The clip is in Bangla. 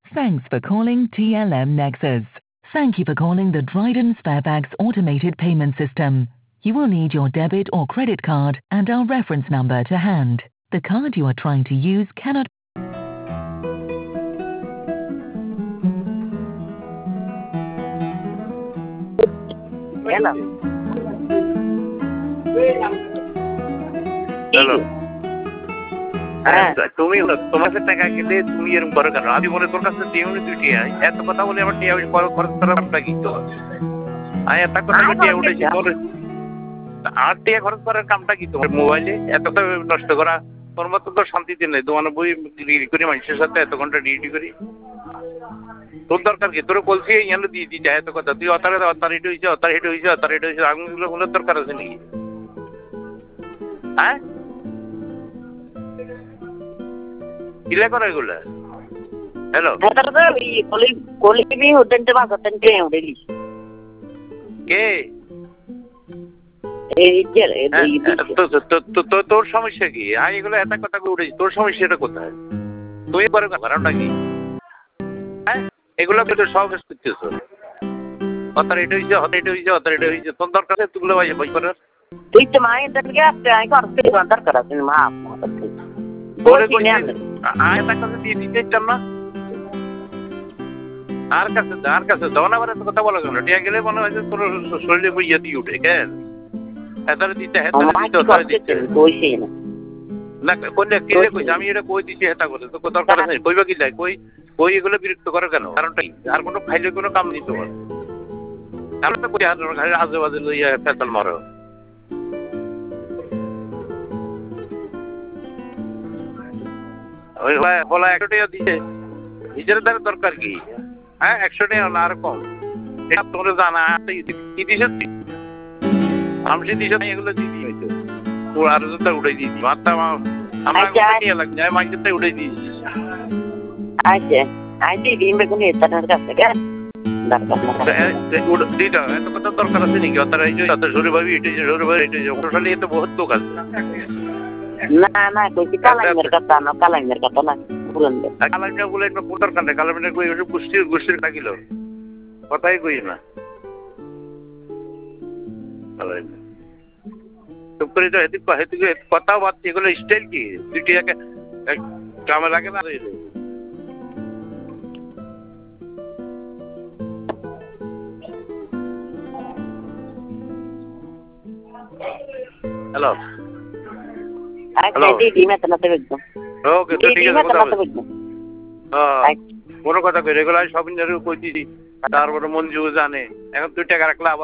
Thanks for calling TLM Nexus. Thank you for calling the Dryden Sparebags automated payment system. You will need your debit or credit card and our reference number to hand. The card you are trying to use cannot. Hello. Hello তুমি তোমার কাছে টাকা গেলে তুমি এরকম করো কেন? আমি মনে তোর কাছে দিয়ে তুই টিয়া এত কথা বলে আমার টিয়া খরচ করার কামটা কি তো? আমি এত কথা টিয়া উঠেছি তোর আর টিয়া খরচ করার কামটা কি তোমার? মোবাইলে এত নষ্ট করা তোর মতো তো শান্তিতে নেই। তোমার বই ডিগ্রি করি মানুষের সাথে এত ঘন্টা ডিউটি করি। তোর দরকার কি? তোর বলছি এনে দিয়ে দিই এত কথা তুই অতারিটি হয়েছে আগুনগুলো বলার দরকার আছে নাকি? হ্যাঁ কিলা করা এগুলা? হ্যালো কে তোর সমস্যা কি? আমি এগুলো এত কথা উঠেছি তোর সমস্যাটা কোথায়? তুই করে কারণটা কি? হ্যাঁ এগুলো তো সব করতেছ অতারিটি হয়েছে তোর দরকার তুগুলো বই করার তুই তো মায়ের দরকার আছে মা দিয়ে দিতে চান না আর কাছে দাও না আবার এত কথা বলা কেন? টিয়া গেলে মনে হয় যে তোর শরীরে বইয়া দিয়ে উঠে কেন? হেতারে দিতে না কইলে কিলে কইছে আমি এটা কই দিছি হেতা করে তো দরকার আছে কইবা কি যায় কই এগুলো বিরক্ত করে কেন? কারণটা কি? আর কোনো খাইলে কোনো কাম দিত তোমার আমি তো কই আজেবাজে লইয়া ফেতাল মারো। ওই বলা 100 টাকা দিছে নিজের দ্বারা দরকার কি? হ্যাঁ 100 টাকা না আর কম এটা তোমরা জানা কি দিছে আমি দিছে এগুলো দিয়ে দিই হয়তো তোর আর যতটা উড়াই দিই মাথা আমার নিয়ে লাগ যায় মাইকেতে উড়াই দিই। আচ্ছা আইডি দিমবে কোন এটার কাছে কে দিটা এত কথা দরকার আছে নাকি? অতার এই যে অত জোরে ভাবি এটা যে জোরে ভাবি এটা যে ওখানে এত বহুত লোক আছে না কইছি কালাইনের কথা না কালাইনের কথা না বলেন কালাইনের বলে একটা পুতার কান্দে কালাইনের কই ওসব গোষ্ঠীর থাকিল কথাই কই না কালাইনের চুপ করে তো হেতু কথা বাদ এগুলো স্টাইল কি? দুটি একে কামে লাগে না হ্যালো ওকে তো ঠিক আছে কোনো কথা কই রেগুলার সব কই দিছি তারপরে মঞ্জু জানে এখন 2 টাকা রাখলে